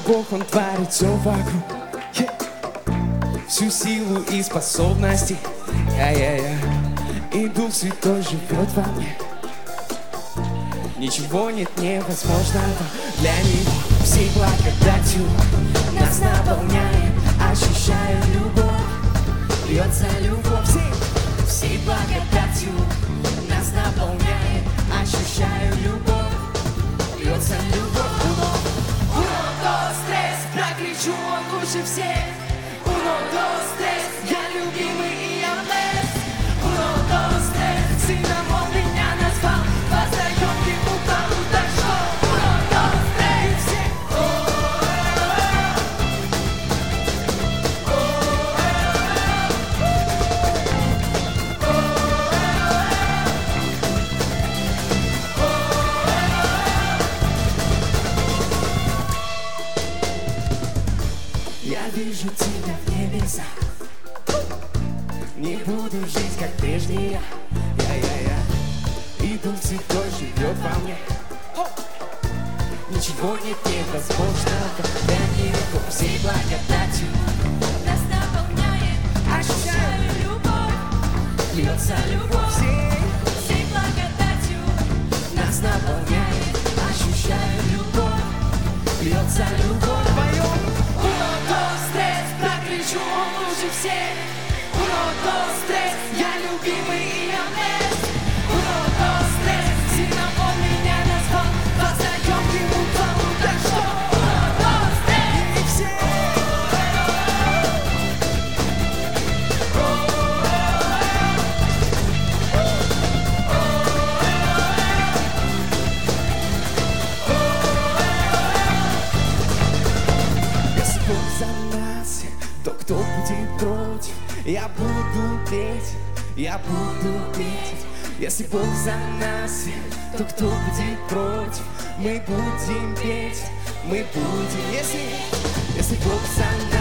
Бог, Он творит все вокруг. Всю силу и способности. И Дух Святой живет во мне. Ничего нет невозможного для Него. Всей благодатью нас наполняет. Ощущаю любовь, льется любовь. Всей благодатью нас наполняет. Ощущаю любовь, льется любовь. Uno, dos, tres, прокричу, Он лучше всех. Uno, dos, tres, я любимый и я blessed. Uno, dos, tres, сыном Он меня назвал. Воздаем Ему хвалу, так что uno, dos, tres, все. Я вижу тебя в небесах. Не буду жить, как прежде я. И Дух Святой живет во мне. Ничего нет невозможного для Него. Всей благодатью нас наполняет. Ощущаю любовь, льется любовь. Всей благодатью нас наполняет. Ощущаю любовь, льется любовь. Uno, dos, tres, прокричу, Он лучше всех. Uno, dos, tres, я любимый и я blessed. Uno, dos, tres, сыном Он меня назвал. Воздаем Ему хвалу, так что uno, dos, tres, и все. Если Бог за нас, то кто будет против? Я буду петь, я буду петь. Если Бог за нас, то кто будет против? Мы будем петь, мы будем. Если Бог за нас.